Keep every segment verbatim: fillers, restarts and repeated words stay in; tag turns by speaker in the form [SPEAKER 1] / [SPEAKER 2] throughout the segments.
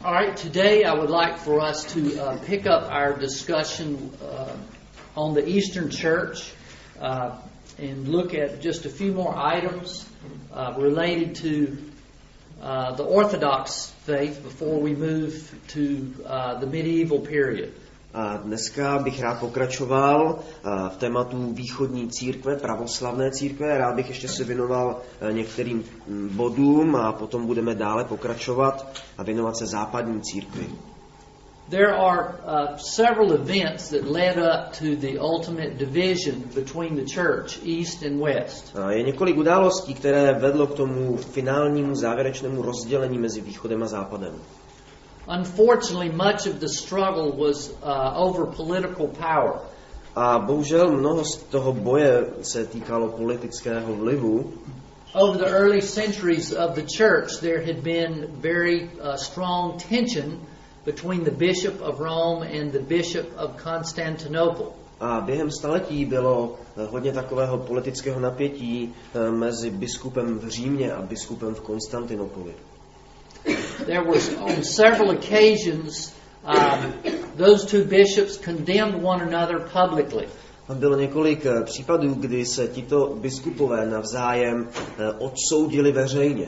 [SPEAKER 1] All right, today I would like for us to uh, pick up our discussion uh, on the Eastern Church uh, and look at just a few more items uh, related to uh, the Orthodox faith before we move to uh, the medieval period.
[SPEAKER 2] A dneska bych rád pokračoval uh, v tématu východní církve, pravoslavné církve. Rád bych ještě se věnoval uh, některým bodům a potom budeme dále pokračovat a věnovat se západní církvi.
[SPEAKER 1] There are uh, several events that led up to the ultimate division between the church, East and West.
[SPEAKER 2] Uh, je několik událostí, které vedlo k tomu finálnímu závěrečnému rozdělení mezi východem a západem.
[SPEAKER 1] Unfortunately, much of the struggle was uh, over political power.
[SPEAKER 2] A bohužel mnoho z toho boje se týkalo politického vlivu.
[SPEAKER 1] Over the early centuries of the church, there had been very uh, strong tension between the Bishop of Rome and the Bishop of Constantinople.
[SPEAKER 2] A během staletí bylo hodně takového politického napětí mezi biskupem v Římě a biskupem v Konstantinopoli.
[SPEAKER 1] There was on several occasions um, those two bishops condemned one another publicly.
[SPEAKER 2] A bylo několik případů, kdy se tito biskupové navzájem odsoudili veřejně.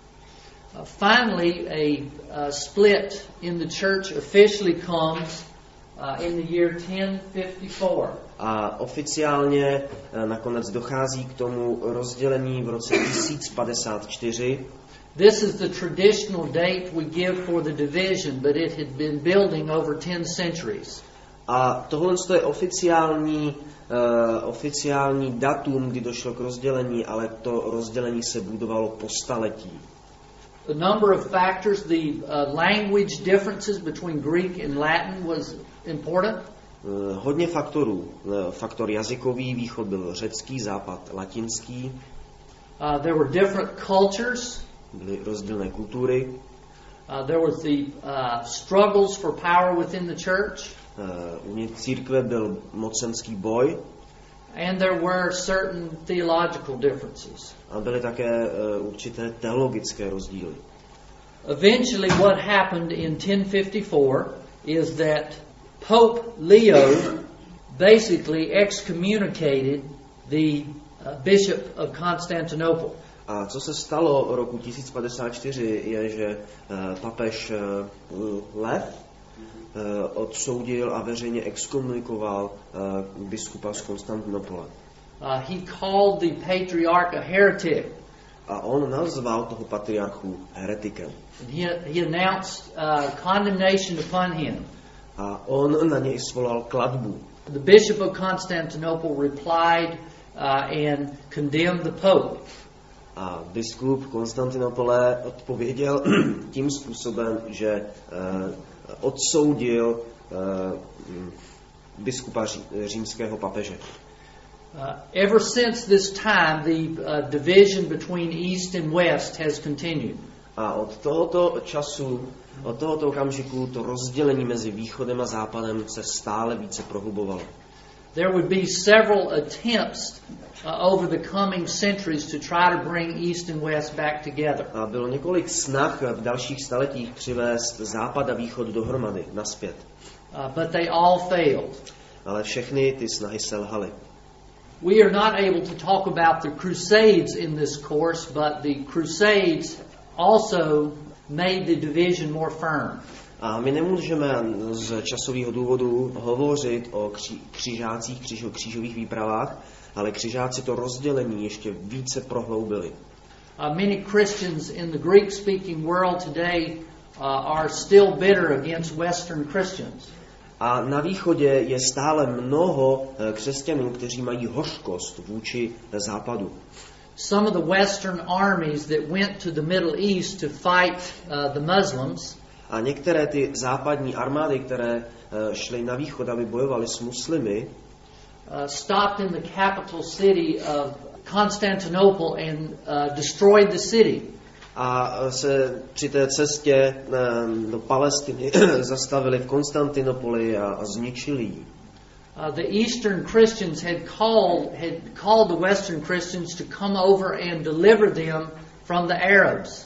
[SPEAKER 1] Uh, finally, a uh, split in the church officially comes uh, in the year ten fifty-four.
[SPEAKER 2] A oficiálně nakonec dochází k tomu rozdělení v roce tisíc padesát čtyři.
[SPEAKER 1] This is the traditional date we give for the division, but it had been building over ten centuries.
[SPEAKER 2] A tohle je oficiální, uh, oficiální datum, kdy došlo k rozdělení, ale to rozdělení se budovalo po staletí.
[SPEAKER 1] A number of factors, the uh, language differences between Greek and Latin was important.
[SPEAKER 2] Uh, hodně faktorů. Uh, faktor jazykový, východ byl řecký, západ latinský. Uh,
[SPEAKER 1] there were different cultures.
[SPEAKER 2] Byly rozdílné kultury.
[SPEAKER 1] Uh, there was the uh, struggles for power within the church.
[SPEAKER 2] Uh, uvnitř církve byl mocenský boj.
[SPEAKER 1] And there were certain theological differences.
[SPEAKER 2] A byly také uh, určité teologické rozdíly.
[SPEAKER 1] Eventually what happened in ten fifty-four is that Pope Leo basically excommunicated the uh, Bishop of Constantinople.
[SPEAKER 2] A co se stalo roku tisíc padesát čtyři je, že uh, papež uh, Lev uh, odsoudil a veřejně exkomunikoval uh, biskupa z Konstantinopole.
[SPEAKER 1] Uh, he called the patriarch a heretic.
[SPEAKER 2] A on nazval toho patriarchu heretikem.
[SPEAKER 1] He, he announced uh, condemnation upon him.
[SPEAKER 2] A on na něj svolal klatbu.
[SPEAKER 1] The Bishop of Constantinople replied uh, and condemned the Pope.
[SPEAKER 2] A biskup Konstantinopole odpověděl tím způsobem, že uh, odsoudil uh, biskupa ří, římského papeže.
[SPEAKER 1] Uh, ever since this time, the uh, division between East and West has continued.
[SPEAKER 2] A od tohoto času, od tohoto okamžiku, to rozdělení mezi východem a západem se stále více prohlubovalo.
[SPEAKER 1] There would be several attempts uh, over the coming centuries to try to bring East and West back together.
[SPEAKER 2] A bylo několik snah v dalších staletích přivést západ a východ dohromady, naspět.
[SPEAKER 1] Uh, but they all failed.
[SPEAKER 2] Ale všechny ty snahy selhaly.
[SPEAKER 1] We are not able to talk about the Crusades in this course, but the Crusades also made the division more firm.
[SPEAKER 2] A my nemůžeme z časového důvodu hovořit o kří, křižácích, kříž, křížových výpravách, ale křižáci to rozdělení ještě více prohloubili.
[SPEAKER 1] Uh, many Christians in the Greek-speaking world today uh, are still bitter against Western Christians.
[SPEAKER 2] A na východě je stále mnoho křesťanů, kteří mají hořkost vůči západu.
[SPEAKER 1] Some of the Western armies that went to the Middle East to fight uh, the Muslims.
[SPEAKER 2] A některé ty západní armády, které uh, šly na východ, aby bojovali s muslimy,
[SPEAKER 1] uh, stopped in the capital city of Constantinople and uh, destroyed the city.
[SPEAKER 2] A se při té cestě um, do Palestiny zastavili v Konstantinopoli a, a zničili ji.
[SPEAKER 1] Uh, the Eastern Christians had called had called the Western Christians to come over and deliver them from the Arabs.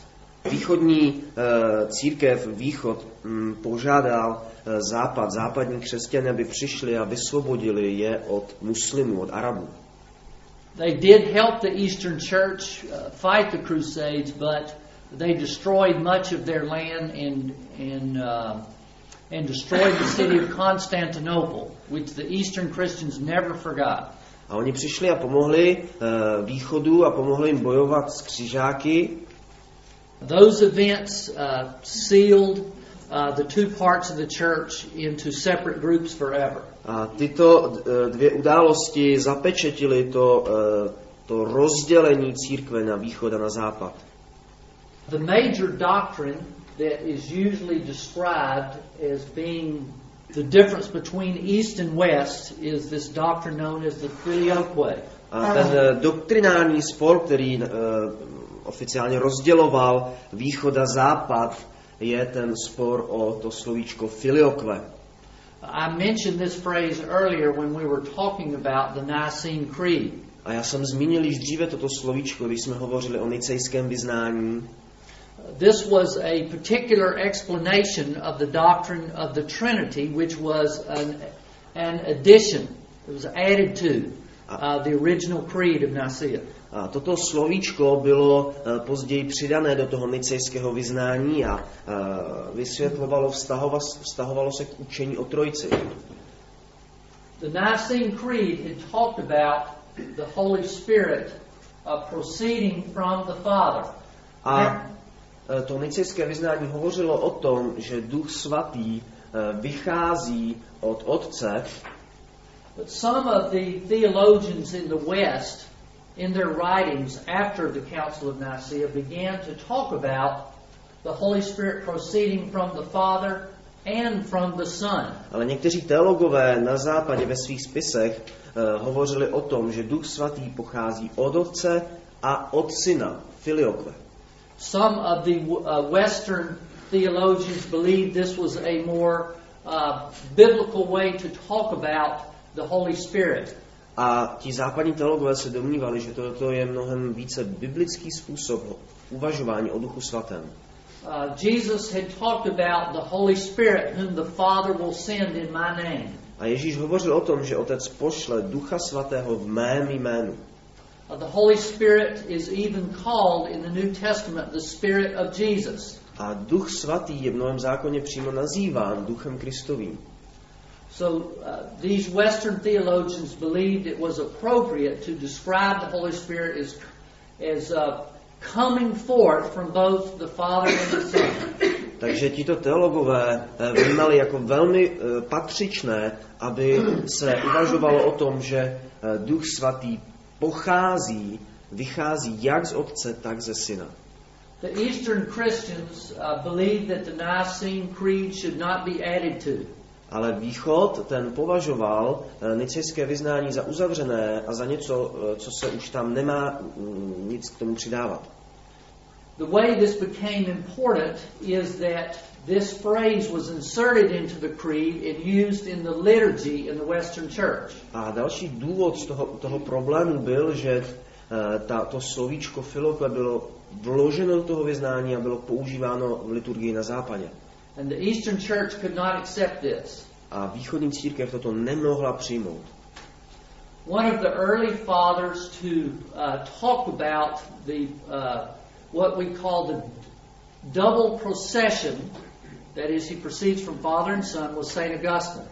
[SPEAKER 2] Východní uh, církev, východ, um, požádal uh, západ, západní křesťané, aby přišli a vysvobodili je od muslimů, od Arabů.
[SPEAKER 1] They did help the Eastern Church uh, fight the Crusades, but they destroyed much of their land and and uh, and destroyed the city of Constantinople, which the Eastern Christians never forgot.
[SPEAKER 2] A oni přišli a pomohli uh, východu a pomohli jim bojovat s křižáky.
[SPEAKER 1] Those events uh, sealed uh, the two parts of the church into separate groups forever.
[SPEAKER 2] A tyto uh, dvě události zapečetily to, uh, to rozdělení církve na východ a na západ.
[SPEAKER 1] The major doctrine that is usually described as being the difference between East and West is this doctrine known as the Filioque.
[SPEAKER 2] A ten uh, doktrinální spor, který uh, oficiálně rozděloval východ a západ, je ten spor o to slovíčko Filioque.
[SPEAKER 1] I mentioned this phrase earlier when we were talking about the Nicene Creed.
[SPEAKER 2] A já jsem zmínil již dříve toto slovíčko, když jsme hovořili o nicejském vyznání.
[SPEAKER 1] This was a particular explanation of the doctrine of the Trinity, which was an, an addition. It was added to uh, the original creed of Nicaea.
[SPEAKER 2] A toto slovíčko bylo uh, později přidané do toho nicejského vyznání a uh, vysvětlovalo, vztahovalo, vztahovalo se k učení o Trojci.
[SPEAKER 1] The Nicene Creed had talked about the Holy Spirit uh, proceeding from the Father.
[SPEAKER 2] A to nicejské vyznání hovořilo o tom, že Duch Svatý vychází od Otce.
[SPEAKER 1] But some of the theologians in the West, in their writings after the Council of Nicaea, began to talk about the Holy Spirit proceeding from the Father and from the Son.
[SPEAKER 2] Ale někteří teologové na západě ve svých spisech uh, hovořili o tom, že Duch Svatý pochází od Otce a od Syna, Filioque.
[SPEAKER 1] Some of the uh, Western theologians believed this was a more uh, biblical way to talk about the Holy Spirit.
[SPEAKER 2] A ti západní teologové se domnívali, že toto je mnohem více biblický způsob uvažování o Duchu Svatém.
[SPEAKER 1] Uh, Jesus had talked about the Holy Spirit whom the Father will send in my name.
[SPEAKER 2] A Ježíš hovořil o tom, že Otec pošle Ducha Svatého v mém jménu.
[SPEAKER 1] Uh, the Holy Spirit is even called in the New Testament the Spirit of Jesus.
[SPEAKER 2] A Duch Svatý je v Novém zákoně přímo nazýván Duchem Kristovým.
[SPEAKER 1] So uh, these Western theologians believed it was appropriate to describe the Holy Spirit as, as uh, coming forth from both the Father and the Son.
[SPEAKER 2] Takže tito teologové vnímali jako velmi uh, patřičné, aby se uvažovalo o tom, že uh, Duch Svatý pochází, vychází jak z Otce, tak ze Syna.
[SPEAKER 1] The Eastern Christians uh, believed that the Nicene Creed should not be added to.
[SPEAKER 2] Ale Východ ten považoval uh, nicejské vyznání za uzavřené a za něco, uh, co se už tam nemá um, nic k tomu přidávat.
[SPEAKER 1] The way this became important is that this phrase was inserted into the creed and used in the liturgy in the Western Church.
[SPEAKER 2] A další důvod z toho, toho problému byl, že uh, ta, to slovíčko Filioque bylo vloženo do toho vyznání a bylo používáno v liturgii na západě.
[SPEAKER 1] And the Eastern Church could not accept this.
[SPEAKER 2] A východní církev toto nemohla přijmout.
[SPEAKER 1] One of the early fathers to uh, talk about the uh, what we call the double procession, that is, he proceeds from Father and Son, was Saint Augustine.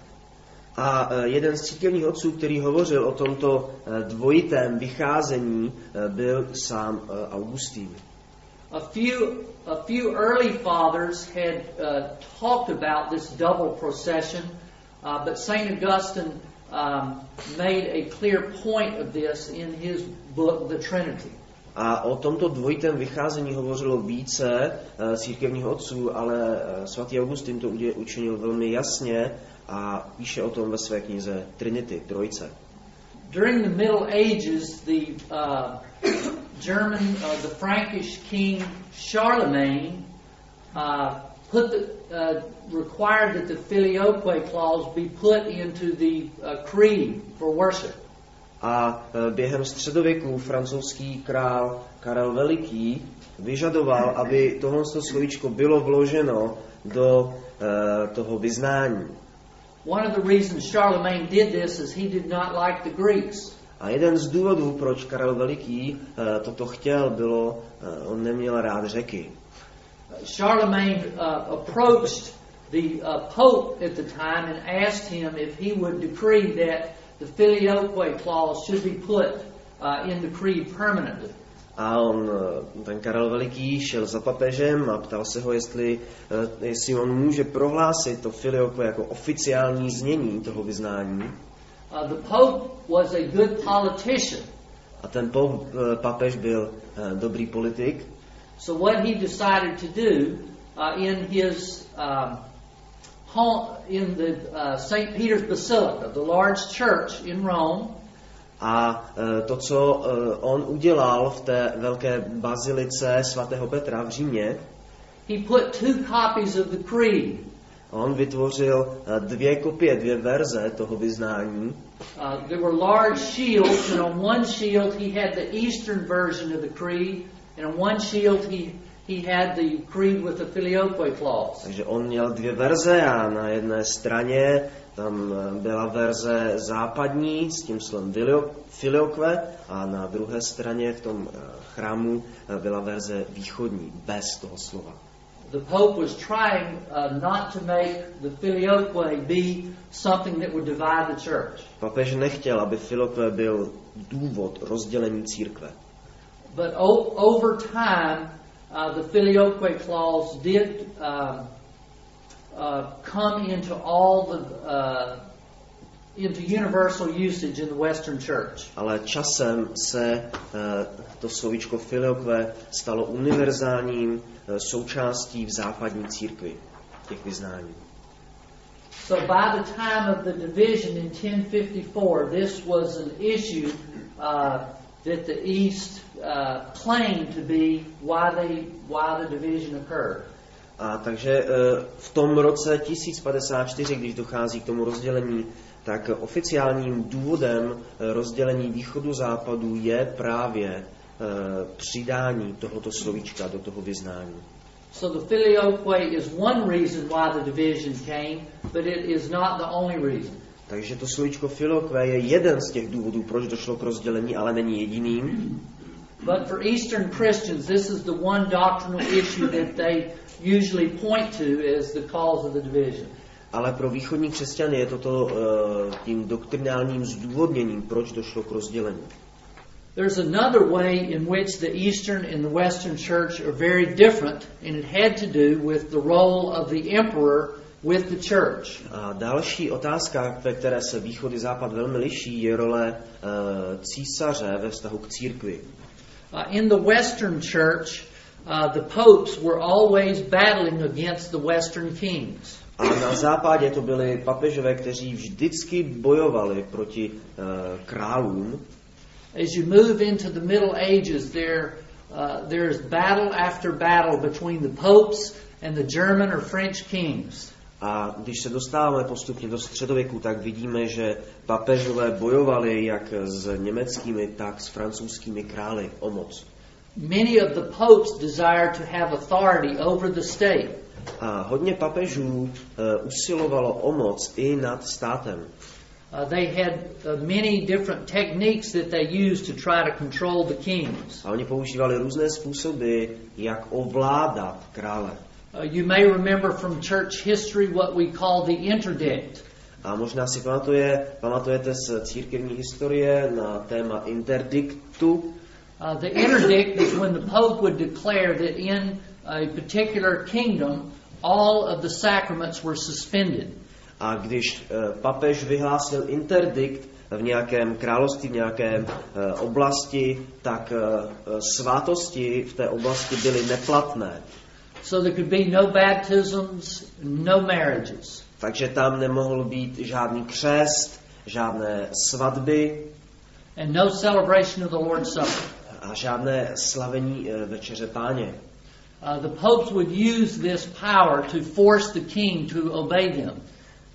[SPEAKER 2] A uh, jeden z církevních otců, který hovořil o tomto uh, dvojitém vycházení, uh, byl sám uh, Augustín.
[SPEAKER 1] A few, a few early fathers had uh, talked about this double procession, uh, but Saint Augustine um, made a clear point of this in his book, The Trinity.
[SPEAKER 2] A o tomto dvojitém vycházení hovořilo více uh, církevních otců, ale uh, svatý Augustin to učinil velmi jasně a píše o tom ve své knize Trinity, Trojce.
[SPEAKER 1] During the Middle Ages, the uh, German, uh, the Frankish king Charlemagne uh, put the, uh, required that the Filioque clause be put into the uh, creed for worship.
[SPEAKER 2] A během středověku francouzský král Karel Veliký vyžadoval, aby tohle slovíčko bylo vloženo do e, toho vyznání.
[SPEAKER 1] One of the reasons Charlemagne did this is he did not like the Greeks.
[SPEAKER 2] A jeden z důvodů, proč Karel Veliký e, toto chtěl, bylo, e, on neměl rád Řeky.
[SPEAKER 1] Charlemagne uh, approached the uh, Pope at the time and asked him if he would decree that the filioque clause should be put uh, in the creed permanently.
[SPEAKER 2] A on, ten Karel Veliký, šel za papežem a ptal se ho, jestli, jestli on může prohlásit to filioque jako oficiální znění toho vyznání.
[SPEAKER 1] Uh, the Pope was a good politician.
[SPEAKER 2] A ten pop, papež byl uh, dobrý politik.
[SPEAKER 1] So what he decided to do uh, in his um, home, in the uh, Saint Peter's Basilica, the large church in Rome.
[SPEAKER 2] A uh, to, co uh, on udělal v té velké bazilice svatého Petra v Římě,
[SPEAKER 1] he put two copies of the creed.
[SPEAKER 2] On vytvořil uh, dvě kopie, dvě verze toho vyznání.
[SPEAKER 1] Uh, there were large shields, and on one shield he had the Eastern version of the creed, and on one shield he he had the creed with the filioque clause.
[SPEAKER 2] Takže on měl dvě verze a na jedné straně tam byla verze západní s tím slovem filioque a na druhé straně v tom chrámu byla verze východní bez toho slova.
[SPEAKER 1] The Pope was trying uh, not to make the filioque be something that would divide the church.
[SPEAKER 2] Papež nechtěl, aby filioque byl důvod rozdělení církve.
[SPEAKER 1] But o- over time, uh, the filioque clause did uh, uh, come into all the uh, into universal usage in the Western Church.
[SPEAKER 2] Ale časem se uh, to slovíčko filioque stalo univerzálním uh, součástí v západní církvi těch vyznání.
[SPEAKER 1] So by the time of the division in ten fifty-four, this was an issue uh, that the East uh, claimed to be why they why the division occurred.
[SPEAKER 2] A takže uh, v tom roce tisíc padesát čtyři, když dochází k tomu rozdělení, tak oficiálním důvodem rozdělení východu západu je právě uh, přidání tohoto slovíčka do toho vyznání.
[SPEAKER 1] So the filioque is one reason why the division came, but it is not the only reason.
[SPEAKER 2] Takže to slovíčko filioque je jeden z těch důvodů, proč došlo k rozdělení, ale není jediným.
[SPEAKER 1] But for Eastern Christians, this is the one doctrinal issue that they usually point to as the cause of the division.
[SPEAKER 2] Ale pro východní křesťany je toto uh, tím doktrinálním zdůvodněním, proč došlo k rozdělení.
[SPEAKER 1] There's another way in which the Eastern and the Western Church are very different, and it had to do with the role of the emperor with the church.
[SPEAKER 2] A další otázka, ve které se východ i západ velmi liší, je role uh, císaře ve vztahu k církvi.
[SPEAKER 1] Uh, in the Western Church, uh, the popes were always battling against the Western kings.
[SPEAKER 2] A na západě to byli papežové, kteří vždycky bojovali proti uh, králům.
[SPEAKER 1] As you move into the Middle Ages, there uh, there's battle after battle between the popes and the German or French kings.
[SPEAKER 2] A když se dostáváme postupně do středověku, tak vidíme, že papežové bojovali jak s německými, tak s francouzskými králi o moc.
[SPEAKER 1] Many of the popes desired to have authority over the state.
[SPEAKER 2] A hodně papežů uh, usilovalo o moc i nad státem.
[SPEAKER 1] Uh, they had uh, many different techniques that they used to try to control the kings.
[SPEAKER 2] A oni používali různé způsoby, jak ovládat krále.
[SPEAKER 1] Uh, you may remember from church history what we call the interdict.
[SPEAKER 2] A možná si pamatuje, pamatujete z církevní historie na téma interdiktu.
[SPEAKER 1] Uh, the interdict is when the Pope would declare that in a particular kingdom all of the sacraments were suspended.
[SPEAKER 2] A když uh, papež vyhlásil interdikt v nějakém království, v nějaké uh, oblasti, tak uh, svátosti v té oblasti byly neplatné.
[SPEAKER 1] So there could be no baptisms, no marriages.
[SPEAKER 2] Takže tam nemohl být žádný křest, žádné svatby.
[SPEAKER 1] And no celebration of the Lord's Supper.
[SPEAKER 2] A žádné slavení uh, večeře Páně.
[SPEAKER 1] Uh, the popes would use this power to force the king to obey them.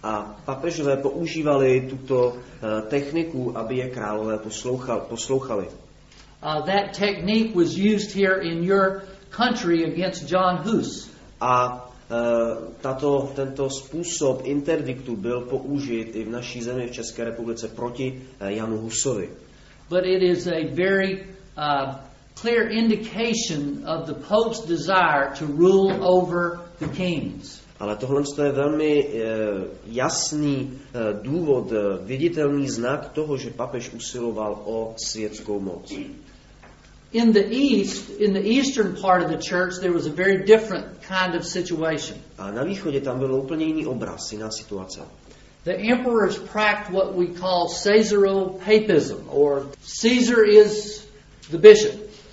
[SPEAKER 2] A papežové používali tuto uh, techniku, aby je králové poslouchal, poslouchali.
[SPEAKER 1] Uh, that technique was used here in your country against John Hus.
[SPEAKER 2] A uh, tato, tento způsob interdiktu byl použit i v naší zemi v České republice proti uh, Janu Husovi.
[SPEAKER 1] But it is a very uh, clear indication of the Pope's desire to rule over the kings.
[SPEAKER 2] Ale tohle je velmi uh, jasný uh, důvod, uh, viditelný znak toho, že papež usiloval o světskou moc.
[SPEAKER 1] In the East, in the eastern part of the church, there was a very different kind of situation.
[SPEAKER 2] A na východě tam byl úplně jiný obraz, jiná situace.
[SPEAKER 1] The emperors practiced what we call Caesaropapism, or Caesar is the bishop.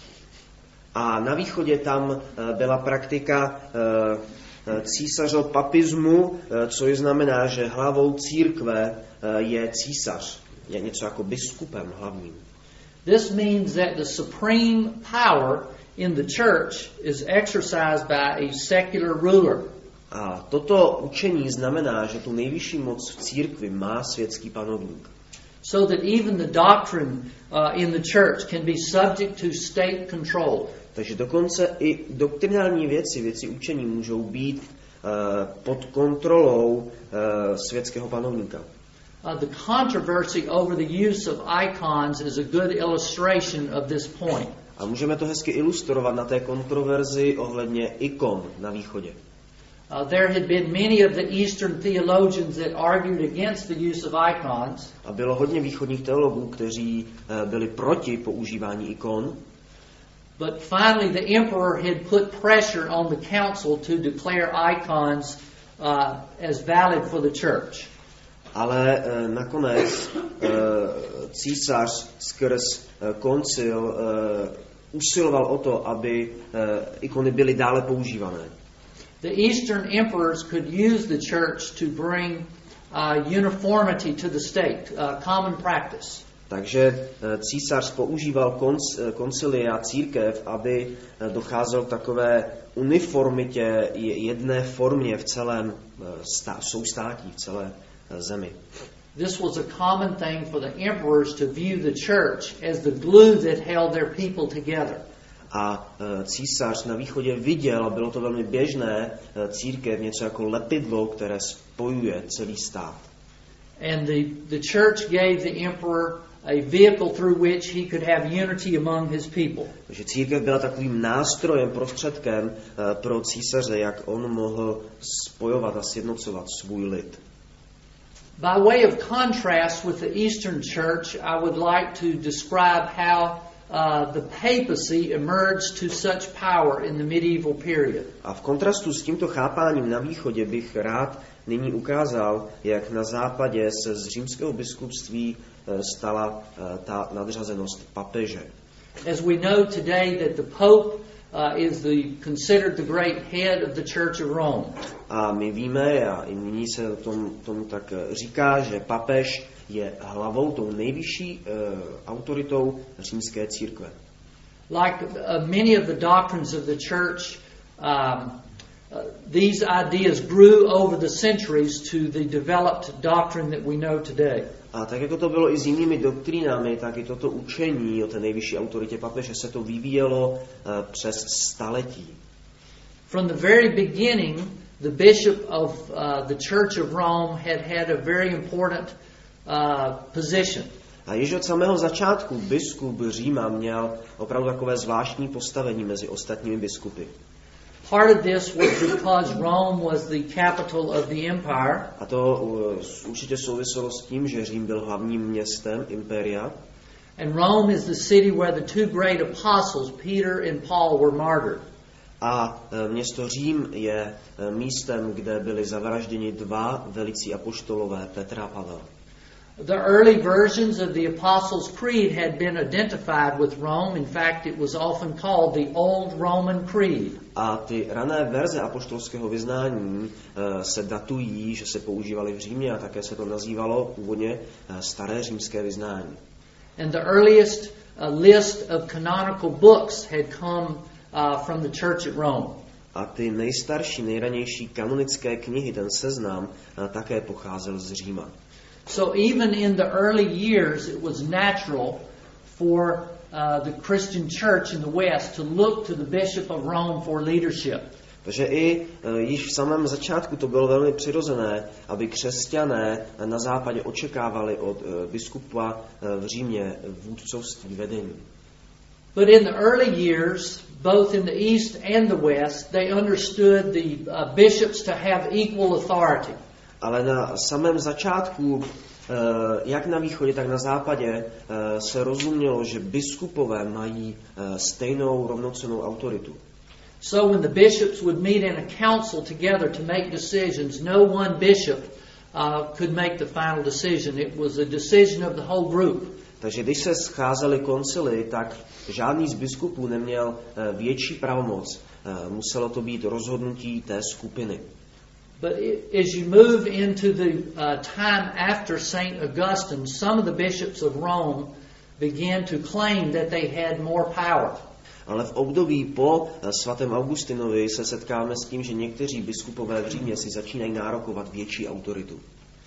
[SPEAKER 2] A na východě tam uh, byla praktika uh, císařopapismu, uh, což znamená, že hlavou církve uh, je císař, je něco jako biskupem hlavním.
[SPEAKER 1] This means that the supreme power in the church is exercised by a secular ruler.
[SPEAKER 2] A toto učení znamená, že tu nejvyšší moc v církvi má světský panovník.
[SPEAKER 1] So that even the doctrine uh, in the church can be subject to state control.
[SPEAKER 2] Takže dokonce i doktrinální věci, věci učení můžou být uh, pod kontrolou uh, světského panovníka.
[SPEAKER 1] Uh, the controversy over the use of icons is a good illustration of this point.
[SPEAKER 2] A můžeme to hezky ilustrovat na té kontroverzi ohledně ikon na východě.
[SPEAKER 1] Uh, there had been many of the Eastern theologians that argued against the use of icons.
[SPEAKER 2] A bylo hodně východních teologů, kteří uh, byli proti používání ikon.
[SPEAKER 1] But finally the emperor had put pressure on the council to declare icons uh, as valid for the church.
[SPEAKER 2] Ale e, nakonec e, císař skrz e, koncil e, usiloval o to, aby e, ikony byly dále používané.
[SPEAKER 1] The Eastern emperors could use the church to bring uh, uniformity to the state, uh, common practice.
[SPEAKER 2] Takže e, císař používal konc, e, koncilia církev, aby e, docházelo k takové uniformitě, jedné formě v celém e, stá, soustátí, v celé zemi.
[SPEAKER 1] This was a common thing for the emperors to view the church as the glue that held their people together.
[SPEAKER 2] A císař na východě viděl, a bylo to velmi běžné, církev něco jako lepidlo, které spojuje celý stát.
[SPEAKER 1] And the, the church gave the emperor a vehicle through which he could have unity among his people.
[SPEAKER 2] Takže církev byla takovým nástrojem, prostředkem pro císaře, jak on mohl spojovat a sjednocovat svůj lid.
[SPEAKER 1] By way of contrast with the Eastern Church, I would like to describe how uh, the papacy emerged to such power in the medieval period.
[SPEAKER 2] A v kontrastu s tímto chápáním na východě bych rád nyní ukázal, jak na západě se z římského biskupství stala ta nadřazenost papeže.
[SPEAKER 1] As we know today that the Pope uh, is the considered the great head of the Church of Rome.
[SPEAKER 2] A my víme, a i nyní se tom, tomu tak říká, že papež je hlavou, tou nejvyšší uh, autoritou římské církve.
[SPEAKER 1] Like uh, many of the doctrines of the church, um, uh, these ideas grew over the centuries to the developed doctrine that we know today.
[SPEAKER 2] A tak jako to bylo i s jinými doktrínami, tak i toto učení o té nejvyšší autoritě papeže se to vyvíjelo uh, přes staletí.
[SPEAKER 1] From the very beginning, the bishop of uh, the Church of Rome had had a very important uh, position.
[SPEAKER 2] A již od samého začátku biskup Říma měl opravdu takové zvláštní postavení mezi ostatními biskupy.
[SPEAKER 1] Part of this was because Rome was the capital of the empire.
[SPEAKER 2] A to uh, určitě souviselo s tím, že Řím byl hlavním městem impéria.
[SPEAKER 1] And Rome is the city where the two great apostles, Peter and Paul, were martyred.
[SPEAKER 2] A uh, město Řím je uh, místem, kde byli zavražděni dva velicí apoštolové, Petr a Pavel.
[SPEAKER 1] The early versions of the Apostles' Creed had been identified with Rome. In fact, it was often called the Old Roman Creed.
[SPEAKER 2] A ty rané verze apoštolského vyznání uh, se datují, že se používaly v Římě a také se to nazývalo původně uh, staré římské vyznání.
[SPEAKER 1] And the earliest uh, list of canonical books had come uh, from the church at Rome.
[SPEAKER 2] A ty nejstarší, nejranější kanonické knihy, ten seznam, také pocházel z Říma.
[SPEAKER 1] So even in the early years, it was natural for uh, the Christian church in the West to look to the Bishop of Rome for leadership.
[SPEAKER 2] Takže i e, již v samém začátku to bylo velmi přirozené, aby křesťané na západě očekávali od e, biskupa e, v Římě vůdcovství vedení.
[SPEAKER 1] But in the early years, both in the East and the West, they understood the uh, bishops to have equal authority.
[SPEAKER 2] Ale na samém začátku, e, jak na východě, tak na západě, e, se rozumělo, že biskupové mají e, stejnou rovnocennou autoritu.
[SPEAKER 1] So when the bishops would meet in a council together to make decisions, no one bishop uh, could make the final decision. It was a decision of the whole group.
[SPEAKER 2] Takže když se scházely koncily, tak žádný z biskupů neměl větší pravomoc. Muselo to být rozhodnutí té skupiny.
[SPEAKER 1] But as you move into the uh, time after Saint Augustine, some of the bishops of Rome began to claim that they had more power.
[SPEAKER 2] Ale v období po svatém Augustinovi se setkáme s tím, že někteří biskupové v Římě si začínají nárokovat větší autoritu.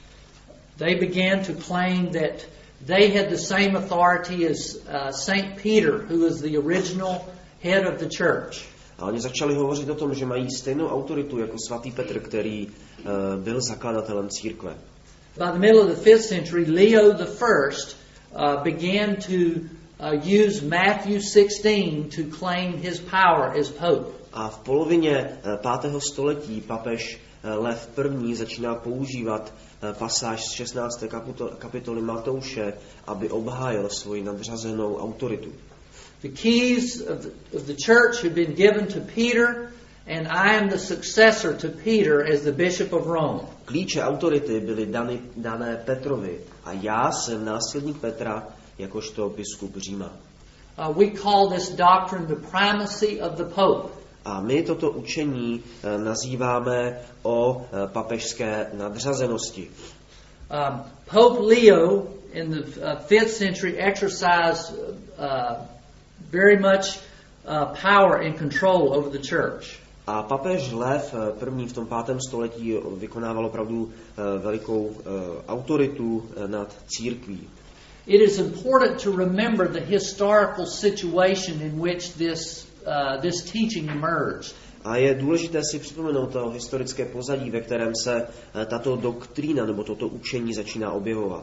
[SPEAKER 1] They began to claim that they had the same authority as uh, Saint Peter, who was the original head of the church.
[SPEAKER 2] A oni začali hovořit o tom, že mají stejnou autoritu jako svatý Petr, který uh, byl zakladatelem církve.
[SPEAKER 1] By the middle of the fifth century, Leo the First uh, began to uh, use Matthew sixteen to claim his power as pope.
[SPEAKER 2] A v polovině pátého století papež Lev I. začíná používat pasáž z šestnácté kapitoly Matouše, aby obhájil svoji nadřazenou autoritu.
[SPEAKER 1] The keys of the, of the church had been given to Peter, and I am the successor to Peter as the Bishop of Rome.
[SPEAKER 2] Klíče autority byly dany, dané Petrovi a já jsem následník Petra jakožto biskup Říma.
[SPEAKER 1] Uh, we call this doctrine the primacy of the Pope.
[SPEAKER 2] A my toto učení uh, nazýváme o uh, papežské nadřazenosti.
[SPEAKER 1] Um, Pope Leo in the uh, fifth century exercised uh, very much uh, power and control over the church.
[SPEAKER 2] A papež Lev I. v tom pátém století vykonával opravdu uh, velikou uh, autoritu uh, nad církví.
[SPEAKER 1] It is important to remember the historical situation in which this uh, this teaching emerged.
[SPEAKER 2] A je důležité si připomenout to historické pozadí, ve kterém se tato doktrína nebo toto učení začíná objevovat.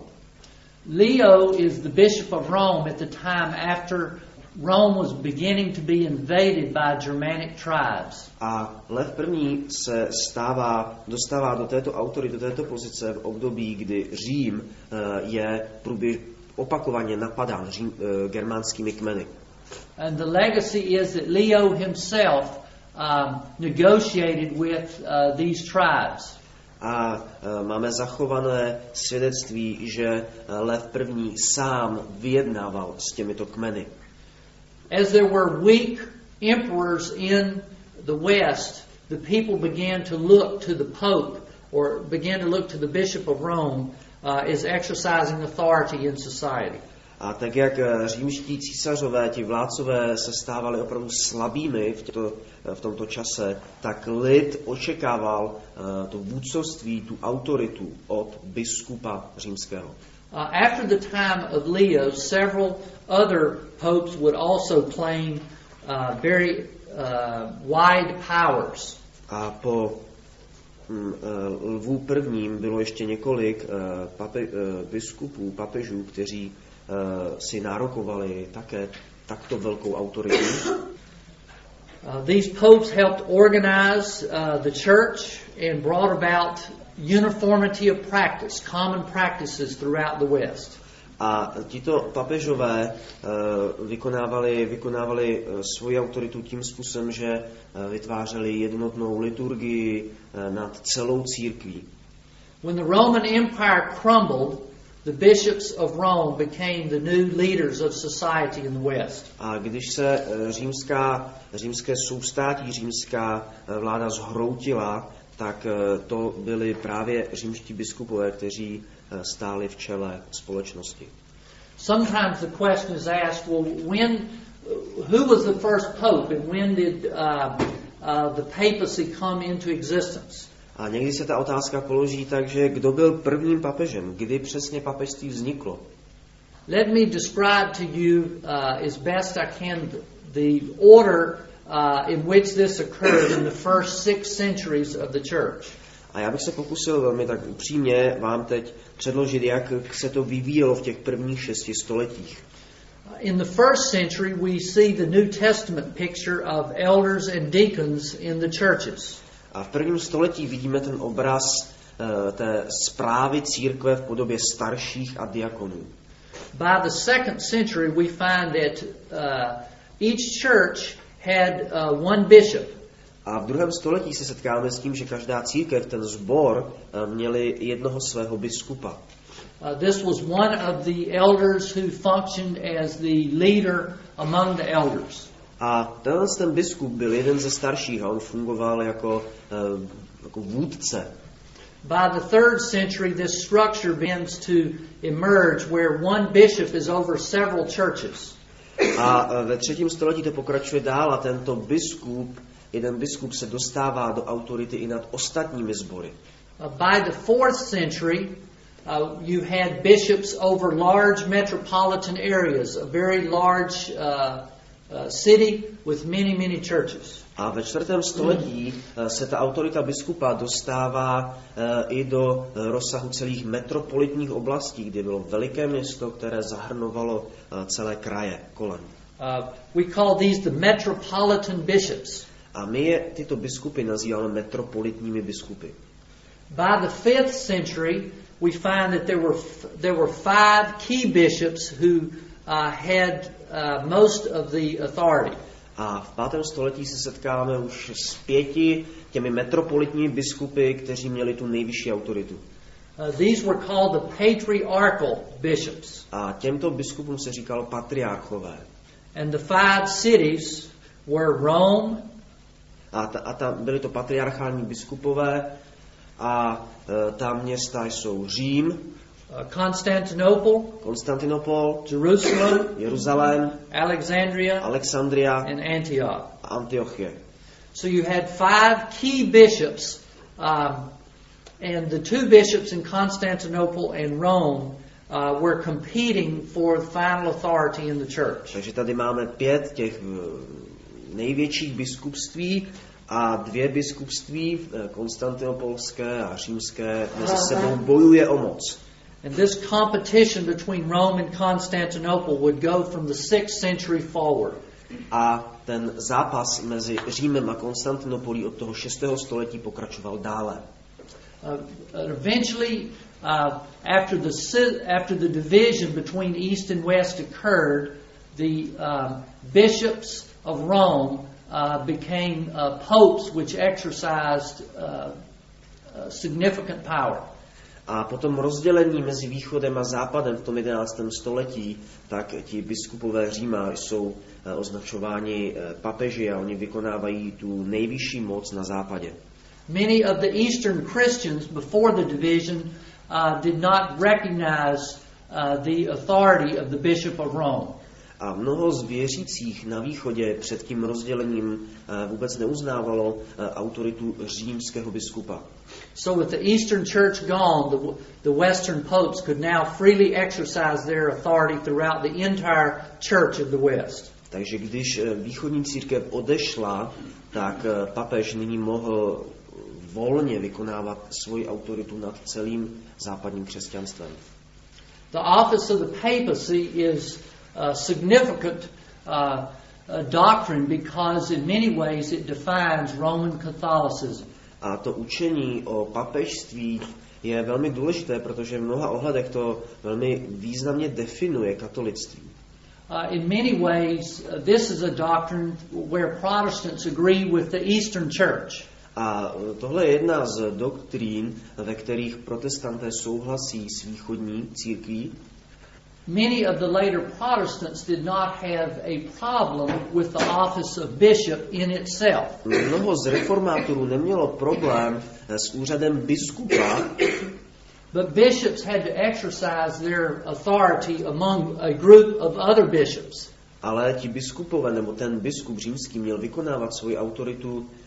[SPEAKER 1] Leo is the bishop of Rome at the time after Rome was beginning to be invaded by Germanic tribes.
[SPEAKER 2] A Lev I. se stává, dostává do této autority, do této pozice v období, kdy Řím je průběž opakovaně napadán řím, uh, germánskými kmeny.
[SPEAKER 1] And the legacy is that Leo himself um, negotiated with uh, these tribes.
[SPEAKER 2] A uh, máme zachované svědectví, že Lev I. sám vyjednával s těmito kmeny.
[SPEAKER 1] As there were weak emperors in the West, the people began to look to the Pope or began to look to the Bishop of Rome Uh, is exercising authority in society.
[SPEAKER 2] A tak jak římští císařové, ti vládcové se stávali opravdu slabými v, těto, v tomto čase, tak lid očekával uh, to vůdcovství, tu autoritu od biskupa římského.
[SPEAKER 1] Uh, after the time of Leo, several other popes would also claim uh, very uh, wide powers.
[SPEAKER 2] A po Lvu prvním bylo ještě několik pape, biskupů, papežů, kteří si nárokovali také takto velkou autoritu.
[SPEAKER 1] Uh, these popes helped organize uh, the church and brought about uniformity of practice, common practices throughout the West.
[SPEAKER 2] A tito papežové uh, vykonávali, vykonávali uh, svoji autoritu tím způsobem, že uh, vytvářeli jednotnou liturgii uh, nad celou církví.
[SPEAKER 1] When the Roman Empire crumbled, the bishops of Rome became the new leaders of society in the West.
[SPEAKER 2] A když se uh, římská, římské soustátí, římská uh, vláda zhroutila, tak uh, to byli právě římští biskupové, kteří stáli v čele společnosti.
[SPEAKER 1] Sometimes the question is asked, well, when, who was the first pope, and when did uh, uh, the papacy come into existence?
[SPEAKER 2] A někdy se ta otázka položí tak, že kdo byl prvním papežem, kdy přesně papežství vzniklo.
[SPEAKER 1] Let me describe to you uh, as best I can the order uh, in which this occurred in the first six centuries of the church.
[SPEAKER 2] A já bych se pokusil velmi tak upřímně vám teď předložit, jak se to vyvíjelo v těch prvních šesti stoletích.
[SPEAKER 1] In the first century we see the New Testament picture of elders and deacons in the churches.
[SPEAKER 2] A v prvním století vidíme ten obraz uh, té správy církve v podobě starších a diakonů.
[SPEAKER 1] By the second century we find that uh, each church had uh, one bishop.
[SPEAKER 2] A v druhém století se setkáme s tím, že každá církev, ten sbor, měli jednoho svého biskupa.
[SPEAKER 1] Uh, this was one of the elders who functioned as the leader among the elders.
[SPEAKER 2] A tenhle ten biskup byl jeden ze starších a on fungoval jako, uh, jako vůdce.
[SPEAKER 1] By the third century this structure begins to emerge where one bishop is over several churches.
[SPEAKER 2] A uh, ve třetím století to pokračuje dál a tento biskup Jeden biskup se dostává do autority i nad ostatními sbory.
[SPEAKER 1] Uh, by the fourth century, uh, you had bishops over large metropolitan areas, a very large uh, uh, city with many, many churches.
[SPEAKER 2] A ve čtvrtém století uh, se ta autorita biskupa dostává uh, i do uh, rozsahu celých metropolitních oblastí, kde bylo veliké město, které zahrnovalo uh, celé kraje kolem.
[SPEAKER 1] Uh, we call these the metropolitan bishops.
[SPEAKER 2] A my je tyto biskupy nazýváme metropolitními biskupy.
[SPEAKER 1] By the fifth century, we find that there were f- there were five key bishops who uh, had uh, most of the authority.
[SPEAKER 2] A v pátém století se setkáme už s pěti těmi metropolitními biskupy, kteří měli tu nejvyšší autoritu.
[SPEAKER 1] Uh, these were called the patriarchal bishops.
[SPEAKER 2] A těmto biskupům se říkalo patriarchové.
[SPEAKER 1] And the five cities were Rome.
[SPEAKER 2] A, ta, a ta, byli to patriarchální biskupové a e, ta města jsou Řím,
[SPEAKER 1] uh, Constantinople,
[SPEAKER 2] Konstantinopol,
[SPEAKER 1] Jerusalem,
[SPEAKER 2] Jeruzalém,
[SPEAKER 1] Alexandria,
[SPEAKER 2] Alexandria
[SPEAKER 1] and Antioch.
[SPEAKER 2] a Antiochie.
[SPEAKER 1] So you had five key bishops, um, and the two bishops in Constantinople and Rome uh, were competing for the final authority in the church.
[SPEAKER 2] Takže tady máme pět těch největších biskupství a dvě biskupství, konstantinopolské a římské, mezi sebou bojuje o moc.
[SPEAKER 1] And this competition between Rome and Constantinople would go from the sixth century forward.
[SPEAKER 2] A ten zápas mezi Římem a Konstantinopolí od toho šestého století pokračoval dále.
[SPEAKER 1] Uh, eventually, uh, after the after the division between East and West occurred, the uh, bishops of Rome uh, became uh, popes, which exercised uh, uh, significant power.
[SPEAKER 2] A potom rozdělení mezi východem a západem v tom jedenáctém století, tak ti biskupové Říma jsou označováni papeži a oni vykonávají tu nejvyšší moc na západě.
[SPEAKER 1] Many of the Eastern Christians before the division uh, did not recognize uh, the authority of the Bishop of Rome.
[SPEAKER 2] A mnoho z věřících na východě před tím rozdělením vůbec neuznávalo autoritu římského biskupa.
[SPEAKER 1] So with the Eastern Church gone, the, the Western popes could now freely exercise their authority throughout the entire Church of the West.
[SPEAKER 2] Takže když východní církev odešla, tak papež nyní mohl volně vykonávat svoji autoritu nad celým západním křesťanstvem.
[SPEAKER 1] The office of the papacy is Uh, significant uh, uh, doctrine because in many ways it defines Roman Catholicism.
[SPEAKER 2] A to učení o papežství je velmi důležité, protože v mnoha ohledech to velmi významně definuje katolictví.
[SPEAKER 1] Uh, in many ways, uh, this is a doctrine where Protestants agree with the Eastern Church.
[SPEAKER 2] A tohle je jedna z doktrín, ve kterých protestanté souhlasí s východní církví.
[SPEAKER 1] Many of the later Protestants did not have a problem with the office of bishop in itself.
[SPEAKER 2] Mnoho z reformátorů nemělo problém s úřadem biskupa,
[SPEAKER 1] but bishops had to exercise their authority among a group of other bishops.
[SPEAKER 2] Ale ti biskupové, nebo ten biskup římský, měl vykonávat svoji autoritu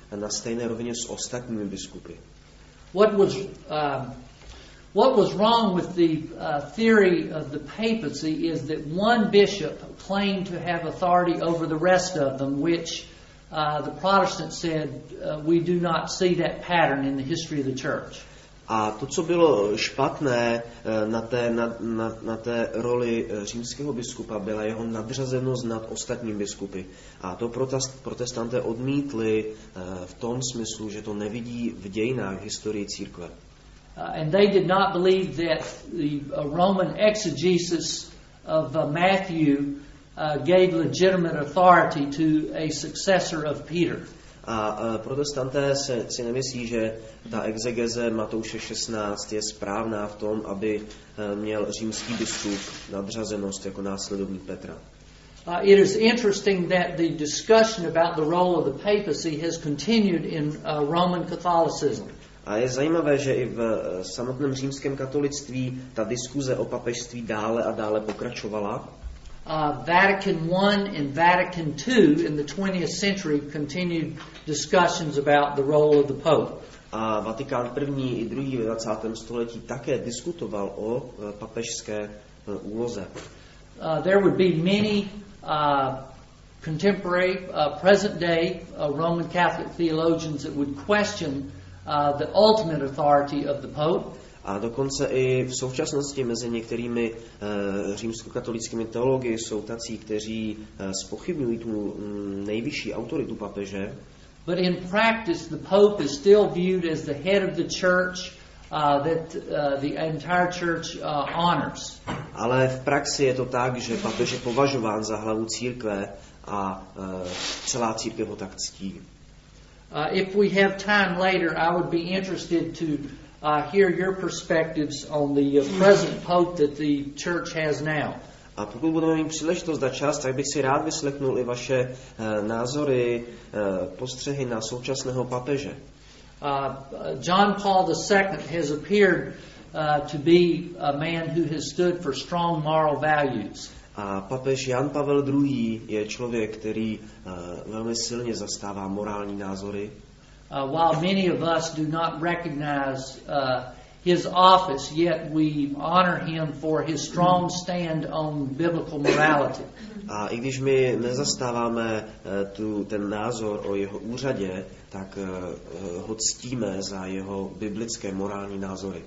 [SPEAKER 2] na stejné rovině s ostatními biskupy.
[SPEAKER 1] What was um, what was wrong with the uh, theory of the papacy is that one bishop claimed to have authority over the rest of them, which uh, the Protestants said uh, we do not see that pattern in the history of the church.
[SPEAKER 2] A to, co bylo špatné na té, na, na, na té roli římského biskupa, byla jeho nadřazenost nad ostatním biskupy. A to protestanté odmítli v tom smyslu, že to nevidí v dějinách, v historii církve.
[SPEAKER 1] Uh, and they did not believe that the uh, Roman exegesis of uh, Matthew uh, gave legitimate authority to a successor of Peter.
[SPEAKER 2] A protestanté se, si nemyslí, že ta exegeze Matouše šestnáct je správná v tom, aby měl římský biskup nadřazenost jako následovník Petra.
[SPEAKER 1] Uh, it is interesting that the discussion about the role of the papacy has continued in uh, Roman Catholicism.
[SPEAKER 2] A je zajímavé, že i v samotném římském katolictví ta diskuze o papežství dále a dále pokračovala.
[SPEAKER 1] Uh, Vatican one and Vatican two in the twentieth century continued discussions about the role of the Pope.
[SPEAKER 2] A Vatikán první i druhý ve dvacátém století také diskutoval o papežské úloze.
[SPEAKER 1] Uh, there would be many uh, contemporary, uh, present day uh, Roman Catholic theologians that would question uh, the ultimate authority of the Pope.
[SPEAKER 2] A dokonce i v současnosti mezi některými uh, římskokatolickými teology jsou tací, kteří uh, zpochybňují tu um, nejvyšší autoritu papeže.
[SPEAKER 1] But in practice, the Pope is still viewed as the head of the church uh, that uh, the entire church uh, honors.
[SPEAKER 2] Ale v praxi je to tak, že papež je považován za hlavu církve a uh, celá církev ho tak ctí.
[SPEAKER 1] Uh, if we have time later, I would be interested to Uh, hear your perspectives on the uh, present pope that the church has now.
[SPEAKER 2] A pokud budeme mít příležitost a čas, tak bych si rád vyslechnul i vaše uh, názory, uh, postřehy na současného papeže.
[SPEAKER 1] Uh, John Paul the Second has appeared uh, to be a man who has stood for strong moral values.
[SPEAKER 2] A papež Jan Pavel druhý. je člověk, který uh, velmi silně zastává morální názory.
[SPEAKER 1] Uh, while many of us do not recognize uh, his office, yet we honor him for his strong stand on biblical morality.
[SPEAKER 2] A i když my nezastáváme uh, tu, ten názor o jeho úřadě, tak uh, ho ctíme za jeho biblické morální názory.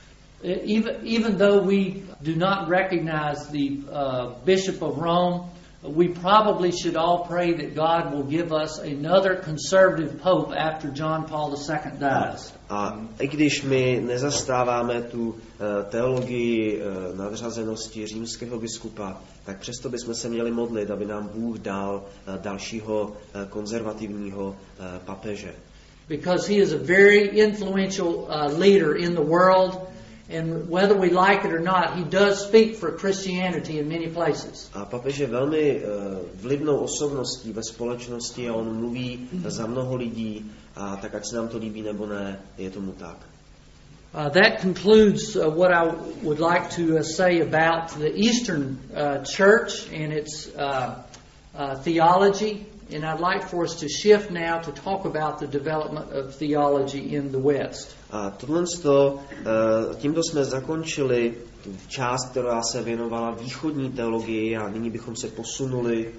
[SPEAKER 1] Even, even though we do not recognize the uh, Bishop of Rome, we probably should all pray that God will give us another conservative pope after John Paul the Second dies.
[SPEAKER 2] A i když my nezastáváme tu uh, teologii uh, nadřazenosti římského biskupa, tak přesto bychom se měli modlit, aby nám Bůh dal uh, dalšího uh, konzervativního uh, papeže.
[SPEAKER 1] Because he is a very influential uh, leader in the world. And whether we like it or not, he does speak for Christianity in many places.
[SPEAKER 2] A papež je velmi uh, vlivnou osobností ve společnosti a on mluví za mnoho lidí a tak ať se nám to líbí nebo ne, je tomu tak.
[SPEAKER 1] Uh, that concludes uh, what I would like to uh, say about the Eastern uh, Church and its uh, uh, theology. And I'd like for us to shift now to talk about the development of theology in the West.
[SPEAKER 2] A tohle, tímto jsme zakončili část, která se věnovala východní teologii a nyní bychom se posunuli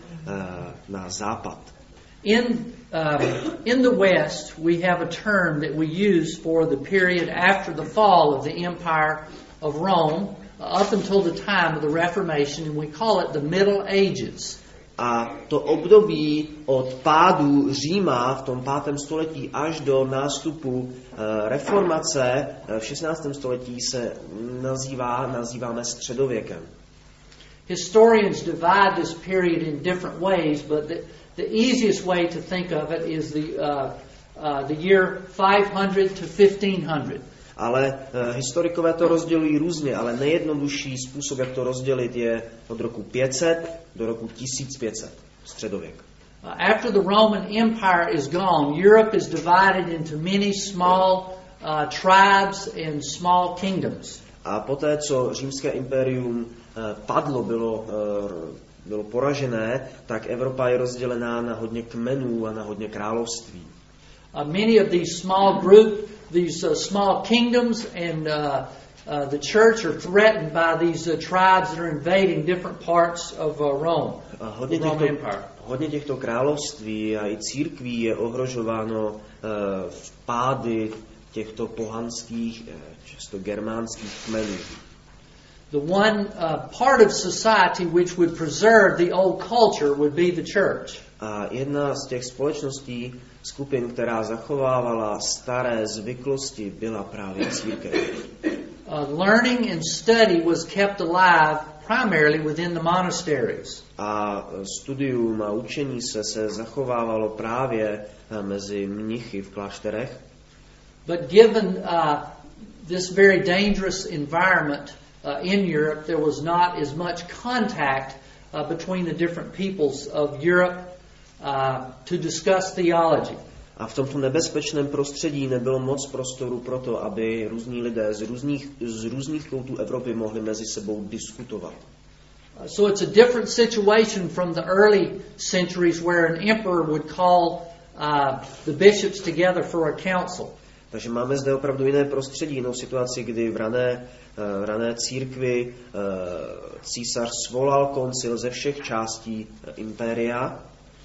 [SPEAKER 2] na západ.
[SPEAKER 1] In, um, in the West, we have a term that we use for the period after the fall of the Empire of Rome up until the time of the Reformation, and we call it the Middle Ages.
[SPEAKER 2] A to období od pádu Říma v tom pátém století až do nástupu reformace v šestnáctém století se nazývá, nazýváme středověkem.
[SPEAKER 1] Historians divide this period in different ways, but the, the easiest way to think of it is the, uh, uh, the year five hundred to fifteen hundred.
[SPEAKER 2] Ale uh, historikové to rozdělují různě, ale nejjednodušší způsob, jak to rozdělit, je od roku pět set do roku tisíc pět set, středověk.
[SPEAKER 1] Uh, after the Roman Empire is gone, Europe is divided into many small uh, tribes and small kingdoms.
[SPEAKER 2] A poté, co římské impérium uh, padlo, bylo, uh, bylo poražené, tak Evropa je rozdělená na hodně kmenů a na hodně království.
[SPEAKER 1] Uh, many of these small group, these uh, small kingdoms and uh, uh, the church are threatened by these uh, tribes that are invading different parts of uh, Rome,
[SPEAKER 2] hodně
[SPEAKER 1] Roman
[SPEAKER 2] těchto,
[SPEAKER 1] Empire.
[SPEAKER 2] hodně těchto království a i církví je ohrožováno uh, vpády těchto pohanských, často germánských kmenů.
[SPEAKER 1] The one uh, part of society which would preserve the old culture would be the church.
[SPEAKER 2] A jedna z těch společností, skupin, která zachovávala staré zvyklosti, byla právě církev.
[SPEAKER 1] Uh, learning and study was kept alive primarily within the monasteries.
[SPEAKER 2] A studium a učení se se zachovávalo právě mezi mnichy v klášterech.
[SPEAKER 1] But given uh, this very dangerous environment uh, in Europe, there was not as much contact uh, between the different peoples of Europe uh, to discuss theology.
[SPEAKER 2] A v tomto nebezpečném prostředí nebylo moc prostoru pro to, aby různí lidé z různých, z různých koutů Evropy mohli mezi sebou diskutovat.
[SPEAKER 1] Uh, so it's a different situation from the early centuries where an emperor would call uh, the bishops together for a council.
[SPEAKER 2] Takže máme zde opravdu jiné prostředí, jinou situaci, kdy v rané, v rané církvi císař svolal koncil ze všech částí impéria.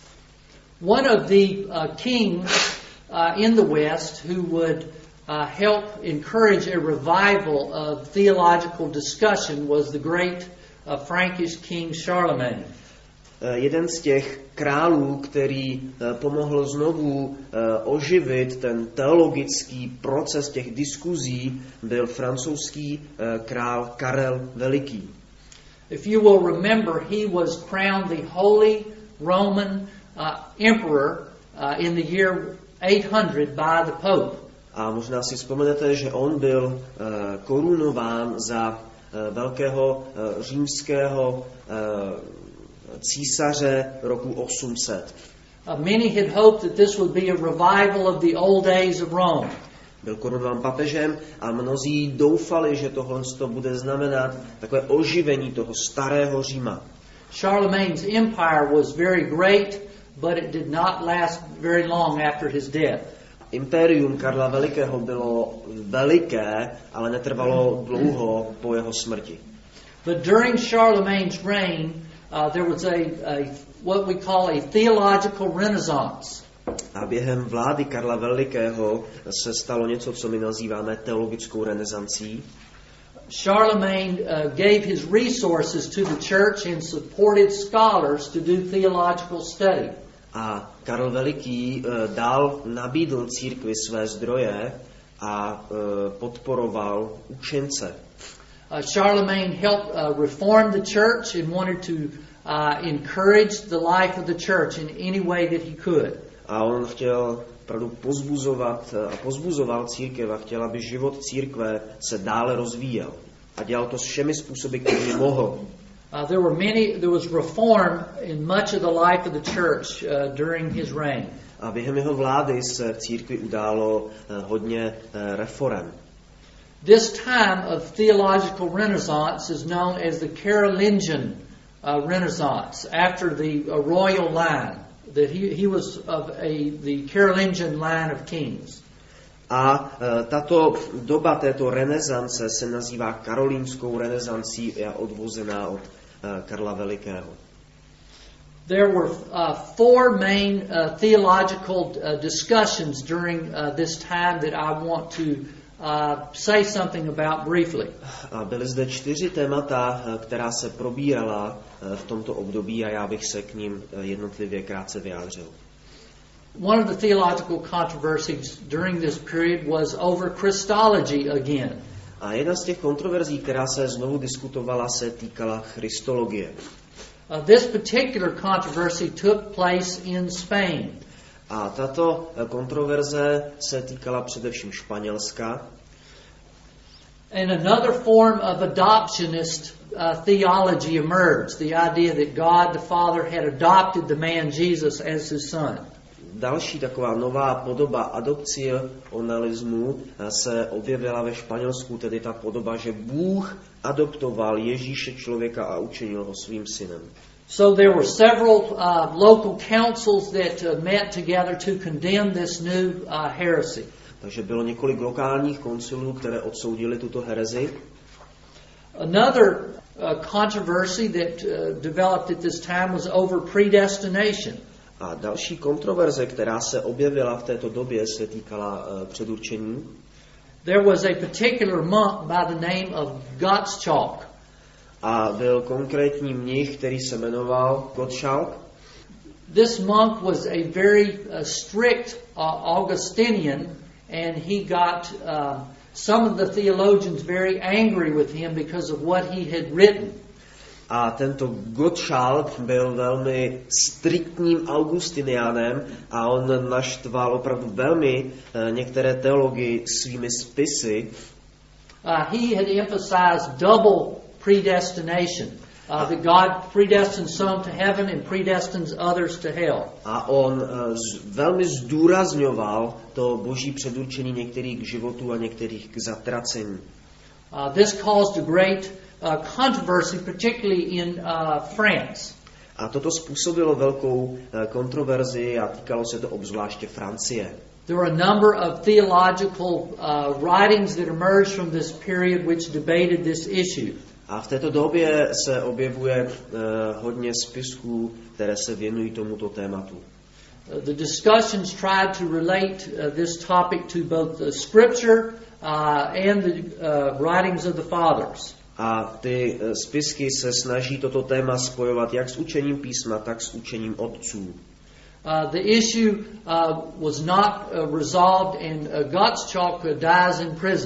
[SPEAKER 1] One of the uh, kings uh, in the West who would uh, help encourage a revival of theological discussion was the great uh, Frankish king Charlemagne.
[SPEAKER 2] Jeden z těch králů, který pomohl znovu oživit ten teologický proces těch diskuzí, byl francouzský král Karel Veliký.
[SPEAKER 1] If you will remember, he was crowned the Holy Roman uh, Emperor uh, in the year eight hundred by the Pope.
[SPEAKER 2] A možná si vzpomenete, že on byl uh, korunován za uh, velkého uh, římského uh, císaře roku osm set.
[SPEAKER 1] Uh, many had hoped that this would be a revival of the old days of Rome.
[SPEAKER 2] Byl korunován papežem a mnozí doufali, že tohle bude znamenat takové oživení toho starého Říma.
[SPEAKER 1] Charlemagne's empire was very great, but it did not last very long after his death.
[SPEAKER 2] Impérium Karla Velikého bylo veliké, ale netrvalo dlouho po jeho smrti.
[SPEAKER 1] But during Charlemagne's reign, uh, there was a, a what we call a theological renaissance.
[SPEAKER 2] A během vlády Karla Velikého se stalo něco, co my nazýváme teologickou renesancí.
[SPEAKER 1] Charlemagne uh, gave his resources to the church and supported scholars to do theological study.
[SPEAKER 2] A Karel Veliký uh, dál nabídl církvi své zdroje a uh, podporoval učence.
[SPEAKER 1] Uh, Charlemagne helped uh, reform the church and wanted to uh, encourage the life of the church in any way that he could.
[SPEAKER 2] A on chtěl opravdu pozbuzovat a pozbuzoval církev a chtěl, aby život církve se dále rozvíjel. A dělal to všemi způsoby, který mohl.
[SPEAKER 1] Uh, there were many. There was reform in much of the life of the church uh, during his reign.
[SPEAKER 2] A během jeho vlády se v církvi událo uh, hodně uh, reforem.
[SPEAKER 1] This time of theological renaissance is known as the Carolingian uh, Renaissance, after the uh, royal line. That he, he was of a the Carolingian line of kings.
[SPEAKER 2] A uh, tato doba této renesance se nazývá karolínskou renesancí, je odvozená od uh, Karla Velikého.
[SPEAKER 1] There were uh, four main uh, theological uh, discussions during uh, this time that I want to uh, say something about briefly.
[SPEAKER 2] A byly zde čtyři témata, která se probírala v tomto období a já bych se k ním jednotlivě krátce vyjádřil.
[SPEAKER 1] One of the theological controversies during this period was over Christology again.
[SPEAKER 2] A jedna z těch kontroverzí, která se znovu diskutovala, se týkala christologie.
[SPEAKER 1] Uh, this particular controversy took place in Spain.
[SPEAKER 2] A tato kontroverze se týkala především Španělska.
[SPEAKER 1] And another form of adoptionist uh, theology emerged, the idea that God the Father had adopted the man Jesus as his son.
[SPEAKER 2] Další taková nová podoba adopcionalismu se objevila ve Španělsku, tedy ta podoba, že Bůh adoptoval Ježíše člověka a učinil ho svým synem.
[SPEAKER 1] So there were several uh, local councils that uh, met together to condemn this new uh, heresy.
[SPEAKER 2] Takže bylo několik lokálních koncilů, které odsoudili tuto herezi.
[SPEAKER 1] Another uh, controversy that uh, developed at this time was over predestination.
[SPEAKER 2] A další kontroverze, která se objevila v této době, se týkala uh, předurčení.
[SPEAKER 1] There was a particular monk by the name of Gottschalk.
[SPEAKER 2] A byl konkrétní mnich, který se jmenoval Gottschalk.
[SPEAKER 1] This monk was a very uh, strict uh, Augustinian, and he got uh, some of the theologians very angry with him because of what he had written.
[SPEAKER 2] A tento Gottschalk byl velmi striktním augustiniánem a on naštval opravdu velmi uh, některé teology svými spisy.
[SPEAKER 1] Uh, he had emphasized double predestination. Uh, that God predestines some to heaven and predestines others to hell.
[SPEAKER 2] A on uh, z, velmi zdůrazňoval to boží předurčení některých k životu a některých k zatracení.
[SPEAKER 1] Uh, this caused a great uh, controversy, particularly in uh, France.
[SPEAKER 2] A toto způsobilo velkou uh, kontroverzi a týkalo se to obzvláště Francie.
[SPEAKER 1] There were a number of theological uh, writings that emerged from this period which debated this issue.
[SPEAKER 2] A v této době se objevuje uh, hodně spisků, které se věnují tomuto tématu.
[SPEAKER 1] Uh, the discussions tried to relate uh, this topic to both the scripture uh, and the uh, writings of the fathers.
[SPEAKER 2] A ty uh, spisky se snaží toto téma spojovat jak s učením písma, tak s učením otců.
[SPEAKER 1] Uh, the issue uh, was not uh, resolved, and uh, Gottschalk uh, dies in prison.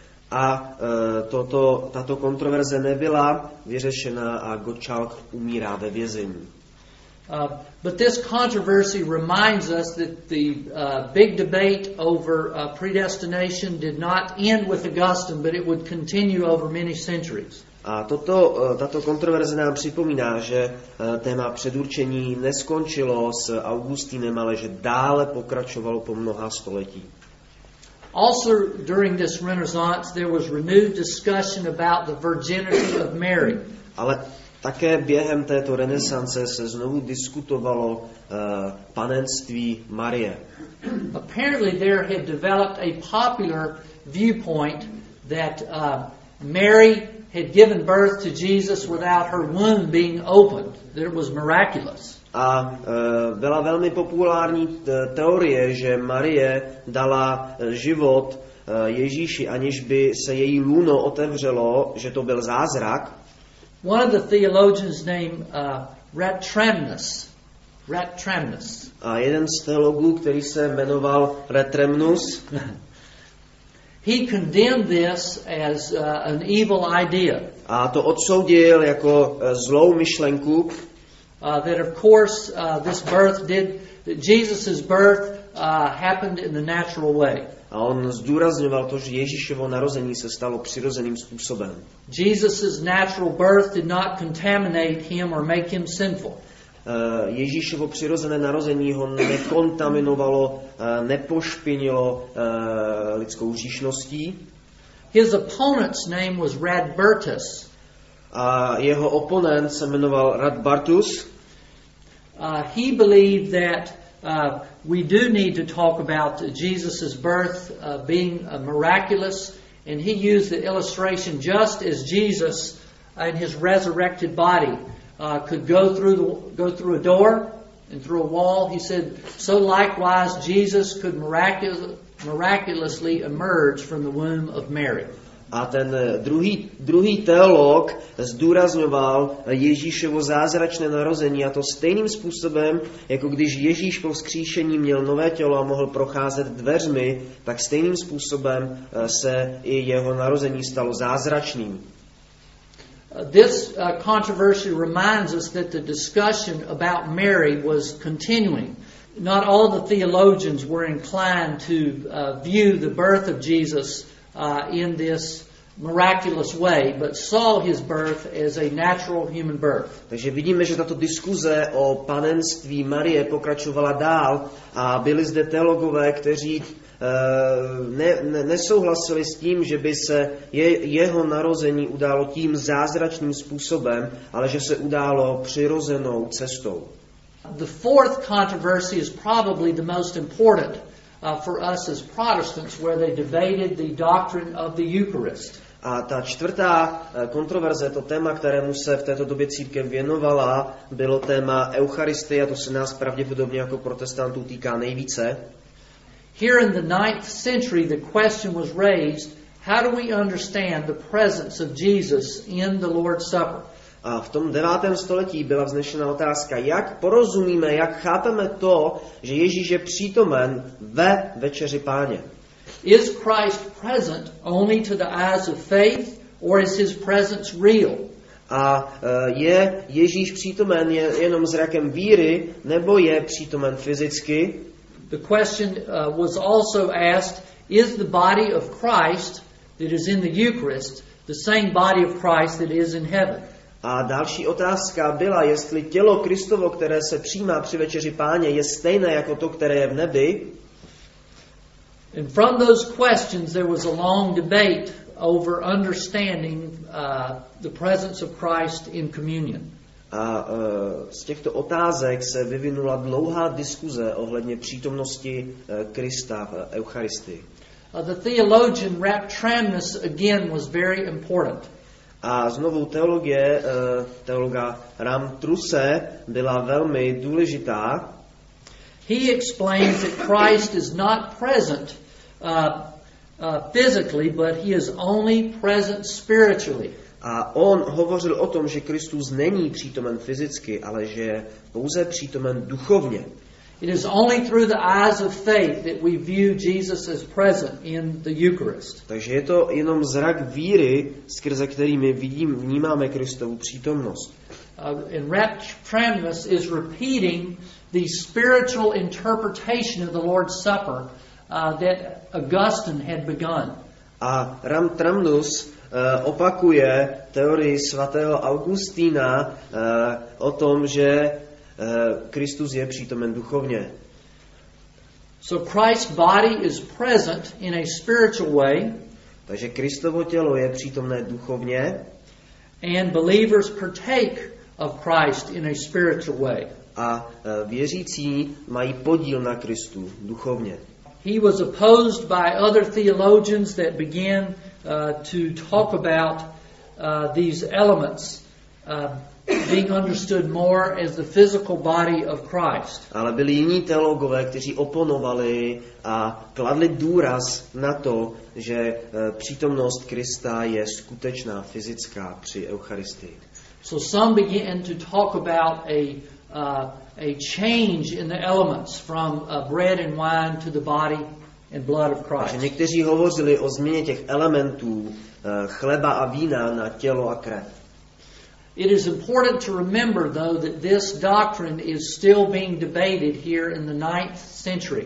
[SPEAKER 2] A uh, toto, tato kontroverze nebyla vyřešena a Gottschalk umírá ve vězení.
[SPEAKER 1] Uh, but this controversy reminds us that the uh, big debate over uh, predestination did not end with Augustine, but it would continue over many centuries.
[SPEAKER 2] A toto, uh, tato kontroverze nám připomíná, že uh, téma předurčení neskončilo s Augustinem, ale že dále pokračovalo po mnoha století.
[SPEAKER 1] Also, during this Renaissance, there was renewed discussion about the virginity of Mary.
[SPEAKER 2] Ale také během této renesance se znovu diskutovalo uh, panenství Marie.
[SPEAKER 1] Apparently, there had developed a popular viewpoint that uh, Mary had given birth to Jesus without her womb being opened, that it was miraculous.
[SPEAKER 2] A uh, byla velmi populární t- teorie, že Marie dala uh, život uh, Ježíši, aniž by se její lůno otevřelo, že to byl zázrak.
[SPEAKER 1] One of the theologians named uh, Ratramnus, Ratramnus.
[SPEAKER 2] A jeden z teologů, který se jmenoval Retremnus,
[SPEAKER 1] he condemned this as uh, an evil idea.
[SPEAKER 2] A to odsoudil jako uh, zlou myšlenku.
[SPEAKER 1] Uh, that of course uh, this birth did, that Jesus' birth uh, happened in the natural way.
[SPEAKER 2] A on zdůrazňoval to, že Ježíšovo narození se stalo přirozeným způsobem.
[SPEAKER 1] Jesus' natural birth did not contaminate him or make him sinful.
[SPEAKER 2] Uh, Ježíšovo přirozené narození ho nekontaminovalo, uh, nepošpinilo uh, lidskou hříšností.
[SPEAKER 1] His opponent's name was Radbertus.
[SPEAKER 2] A jeho oponent se jmenoval Radbartus.
[SPEAKER 1] Uh, he believed that uh, we do need to talk about Jesus' birth uh, being uh, miraculous, and he used the illustration just as Jesus in his resurrected body uh, could go through the, go through a door and through a wall. He said, so likewise Jesus could miraculous, miraculously emerge from the womb of Mary.
[SPEAKER 2] A ten druhý, druhý teolog zdůrazňoval Ježíšovo zázračné narození, a to stejným způsobem, jako když Ježíš po vzkříšení měl nové tělo a mohl procházet dveřmi, tak stejným způsobem se i jeho narození stalo zázračným.
[SPEAKER 1] This uh, controversy reminds us that the discussion about Mary was continuing. Not all the theologians were inclined to uh, view the birth of Jesus Uh, in this miraculous way, but saw his birth as a natural human birth.
[SPEAKER 2] Takže vidíme, že tato diskuze o panenství Marie pokračovala dál a byli zde teologové, kteří ne, ne, nesouhlasili s tím, že by se je, jeho narození událo tím zázračným způsobem, ale že se událo přirozenou cestou.
[SPEAKER 1] The fourth controversy is probably the most important uh, for us as Protestants, where they debated the doctrine of the Eucharist.
[SPEAKER 2] A ta čtvrtá kontroverze, to téma, kterému se v této době církev věnovala, bylo téma Eucharistie, a to se nás pravděpodobně jako protestantů týká nejvíce.
[SPEAKER 1] Here in the ninth century, the question was raised, how do we understand the presence of Jesus in the Lord's Supper?
[SPEAKER 2] A v tom devátém století byla vznešena otázka, jak porozumíme, jak chápeme to, že Ježíš je přítomen ve večeři Páně.
[SPEAKER 1] Is Christ present only to the eyes of faith, or is his presence real?
[SPEAKER 2] A je Ježíš přítomen jenom zrakem víry, nebo je přítomen fyzicky?
[SPEAKER 1] The question uh, was also asked, is the body of Christ that is in the Eucharist the same body of Christ that is in heaven?
[SPEAKER 2] A další otázka byla, jestli tělo Kristovo, které se přijímá při večeři Páně, je stejné jako to, které je v nebi.
[SPEAKER 1] And from those questions there was a long debate over understanding uh, the presence of Christ in communion.
[SPEAKER 2] A uh, z těchto otázek se vyvinula dlouhá diskuze ohledně přítomnosti uh, Krista v Eucharistii.
[SPEAKER 1] Uh, the theologian Raptramnus again was very important.
[SPEAKER 2] A znovu teologie, uh, teologa Ramtruse byla velmi důležitá.
[SPEAKER 1] He explains that Christ is not present uh, uh, physically, but he is only present spiritually.
[SPEAKER 2] A on hovořil o tom, že Kristus není přítomen fyzicky, ale že je pouze přítomen duchovně.
[SPEAKER 1] It is only through the eyes of faith that we view Jesus as present in the Eucharist.
[SPEAKER 2] Takže je to jenom zrak víry, skrze kterými vidím, vnímáme Kristovu přítomnost.
[SPEAKER 1] Uh, and Raptramnus is repeating the spiritual interpretation of the Lord's Supper uh, that Augustine had begun.
[SPEAKER 2] A Ramtramnus uh, opakuje teorii svatého Augustína uh, o tom, že uh, Kristus je přítomen duchovně.
[SPEAKER 1] So Christ's body is present in a spiritual way.
[SPEAKER 2] Takže Kristovo tělo je přítomné duchovně.
[SPEAKER 1] And believers partake of Christ in a spiritual way.
[SPEAKER 2] A věřící mají podíl na Kristu duchovně.
[SPEAKER 1] He was opposed by other theologians that began uh, to talk about uh, these elements uh, being understood more as the physical body of Christ.
[SPEAKER 2] Ale byli jiní teologové, kteří oponovali a kladli důraz na to, že přítomnost Krista je skutečná fyzická při Eucharistii.
[SPEAKER 1] So some began to talk about a uh, a change in the elements from uh, bread and wine to the body and blood of Christ.
[SPEAKER 2] Takže někteří hovořili o změně těch elementů uh, chleba a vína na tělo a krev.
[SPEAKER 1] It is important to remember, though, that this doctrine is still being debated here in the ninth century.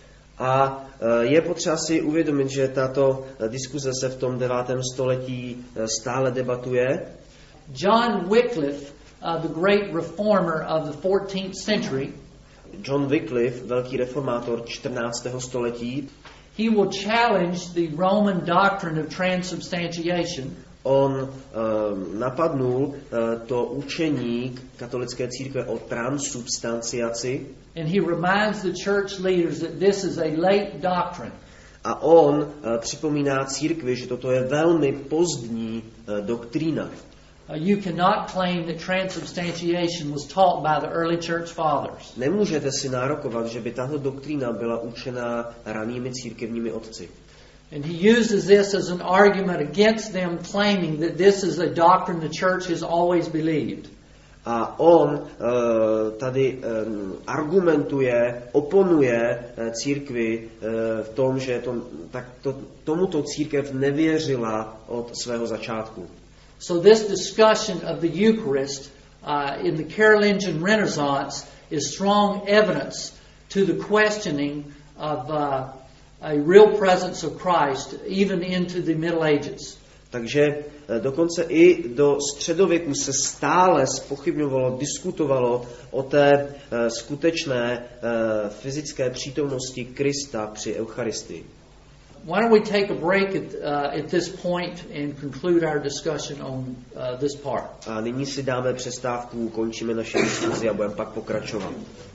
[SPEAKER 2] A je potřeba si uvědomit, že tato diskuze se v tom devátém století stále debatuje.
[SPEAKER 1] John Wycliffe, uh, the great reformer of the fourteenth century,
[SPEAKER 2] John Wycliffe, velký reformátor čtrnáctého století,
[SPEAKER 1] he will challenge the Roman doctrine of transubstantiation.
[SPEAKER 2] On uh, napadnul uh, to učení katolické církve o transubstanciaci.
[SPEAKER 1] And he reminds the church leaders that this is a late doctrine.
[SPEAKER 2] A on uh, připomíná církvi, že toto je velmi pozdní uh, doktrína.
[SPEAKER 1] Uh, you cannot claim that transubstantiation was taught by the early church fathers.
[SPEAKER 2] Nemůžete si nárokovat, že by tato doktrína byla učena ranými církevními otci.
[SPEAKER 1] And he uses this as an argument against them claiming that this is a doctrine the church has always believed.
[SPEAKER 2] A on uh, tady um, argumentuje, oponuje uh, církvi uh, v tom, že to, tak to, tomuto církev nevěřila od svého začátku.
[SPEAKER 1] So this discussion of the Eucharist uh, in the Carolingian Renaissance is strong evidence to the questioning of uh, a real presence of Christ even into the Middle Ages.
[SPEAKER 2] Takže dokonce i do středověku se stále zpochybňovalo, diskutovalo o té skutečné fyzické přítomnosti Krista při Eucharistii.
[SPEAKER 1] Why don't we take a break at, uh, at this point and conclude our discussion on uh, this part?
[SPEAKER 2] A nyní si dáme přestávku, končíme naše diskuzi a budeme pak pokračovat.